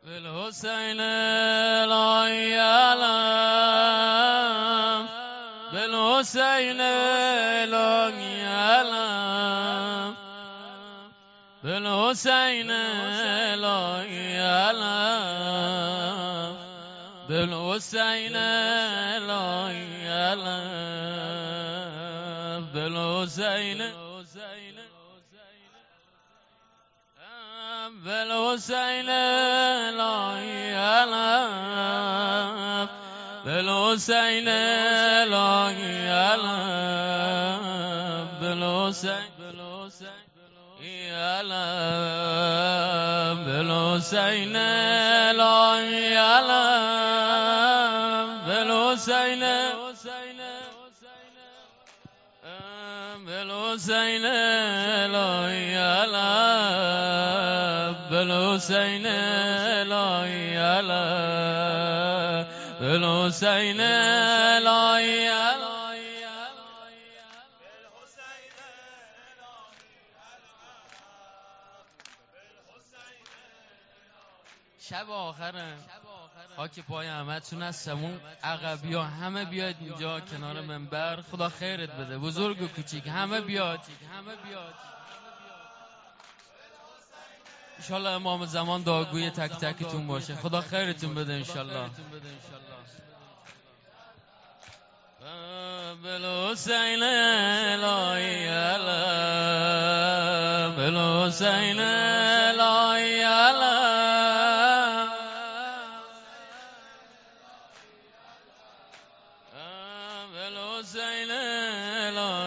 بالحسین لا یعلم، بالحسین لا یعلم، بالحسین لا یعلم، بالحسین لا یعلم، بالحسین بالحسین لا یعلم، بالحسین لا یعلم، بالحسین یعلم، بالحسین لا یعلم، بالحسین بالحسین لا یعلم، بالحسین لا یعلم، بالحسین لا یعلم. شب آخره خاک پای همتون هستم. اون عقبی ها همه بیاید اینجا کنار منبر. خدا خیرت بده، بزرگ و کوچیک همه بیاد. انشالله امام زمان دعاگوی تک تکتون باشه. خدا خیرتون بده انشالله. بالحسین لا یعلم، بالحسین لا یعلم، بالحسین لا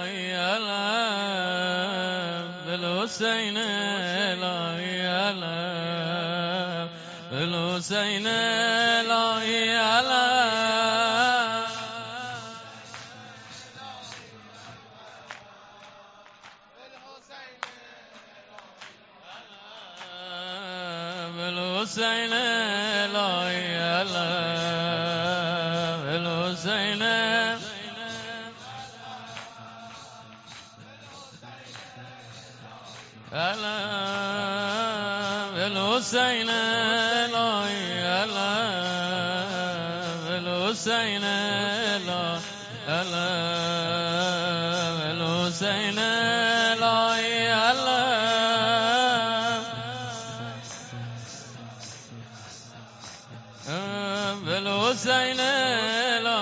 یعلم، بالحسین لا یعلم، بالحسین لا یعلم، بالحسین لا یعلم، بالحسین بالحسین لا یعلم، بالحسین لا یعلم، بالحسین لا یعلم، بالحسین لا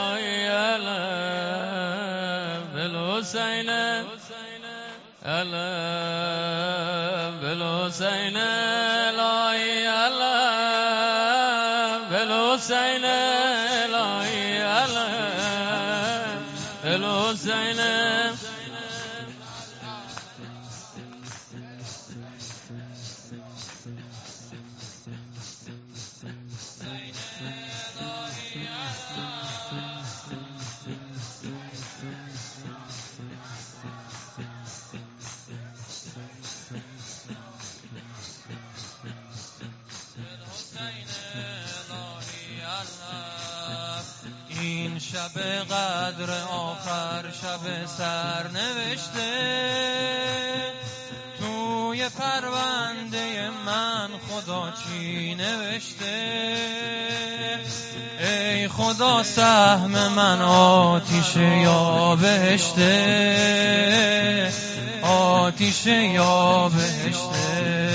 یعلم، بالحسین علم، بالحسین لا یعلم، بالحسین لا یعلم، بالحسین این شب قدر آخر شب سرنوشته، توی پرونده من خدا چی نوشته؟ ای خدا سهم من آتیشه یا بهشته، آتیشه یا بهشته،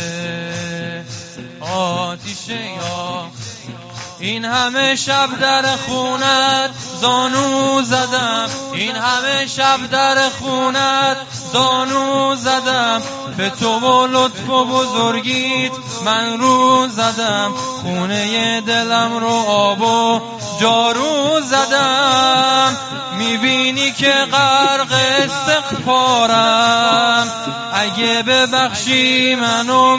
آتیشه یا. این همه شب در خونت زانو زدم، این همه شب در خونت زانو زدم، به تو و لطف و بزرگیت من رو زدم، خونه دلم رو آب و جارو زدم. میبینی که غرق استغفارم، اگه ببخشی منو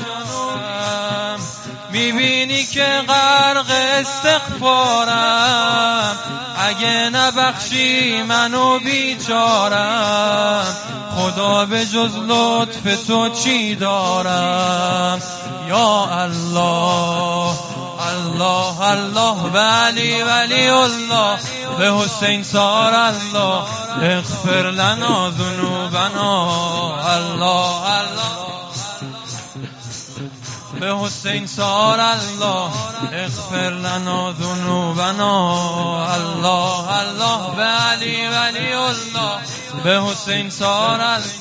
میبینی که غرق استغفارم، اگه نبخشی منو بیچارم. خدا به جز لطف تو چی دارم؟ یا الله الله الله، ولی ولی الله، به حسین سار الله، اغفر لنا ذنوبنا الله الله. به حسین سار الله اغفر لنا ذنوبنا الله الله به علی ولی الله به حسین سار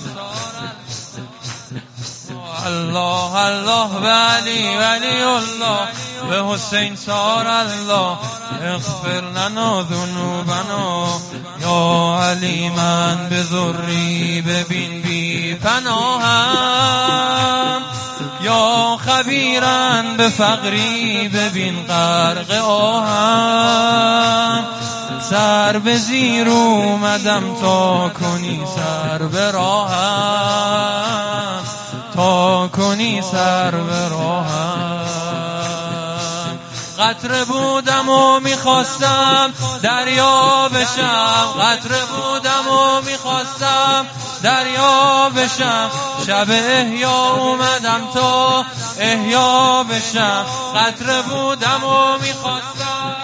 الله الله به علی ولی الله به حسین سار الله اغفر لنا ذنوبنا یا علی من به ذری ببین بی پناهم یا خبیرن به فقری ببین غرق آهم سر به زیر اومدم تا کنی سر به راهم تا کنی سر به راهم قطره بودم و میخواستم دریا بشم قطره بودم و میخواستم دریا بشم شب احیا اومدم تا احیا بشم قطره بودم و میخواستم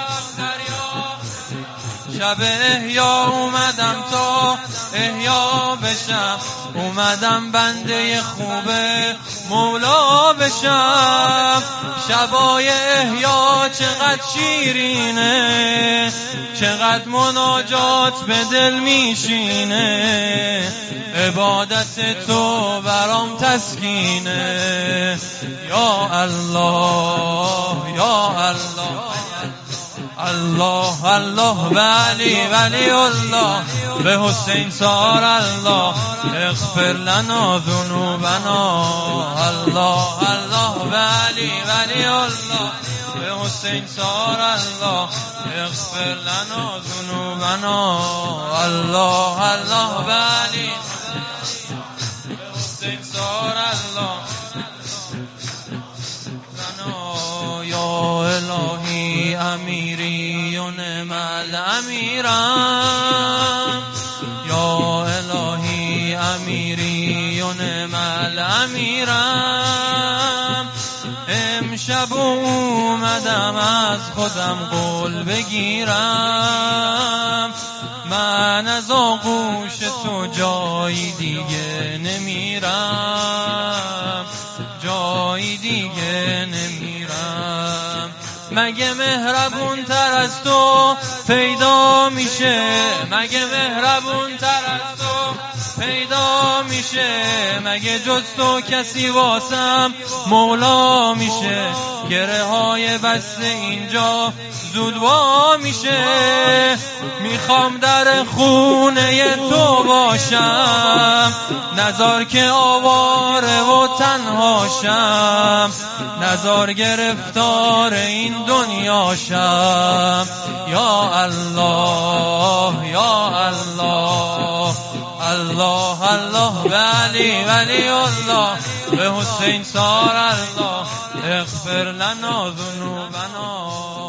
شب احیا اومدم تا احیا بشم اومدم بنده خوب مولا بشم شبای احیا چقدر شیرینه چقدر مناجات به دل میشینه عبادت تو برام تسکینه یا الله یا الله الله الله ولی ولی الله به حسین سار الله اغفر لنا ذنوبنا الله الله ولی ولی الله به حسین سار الله اغفر لنا ذنوبنا الله الله ولی به حسین سار الله یا الهی امیری و نعم الامیرم یا الهی امیری و نعم الامیرم امشب اومدم از خودم قول بگیرم من از آغوش تو جایی دیگه نمیرم جایی دیگه نمیرم مگه مهربون تر از تو پیدا میشه مگه مهربون تر از تو پیدا میشه مگه جز تو کسی واسم مولا میشه گره های بسته اینجا زود وا میشه میخوام در خونه تو باشم نزار که آواره و تنهاشم نزار گرفتار این دنیاشم یا الله یا الله الله الله ولی ولی الله به حسین سار الله اغفر لنا ذنوبنا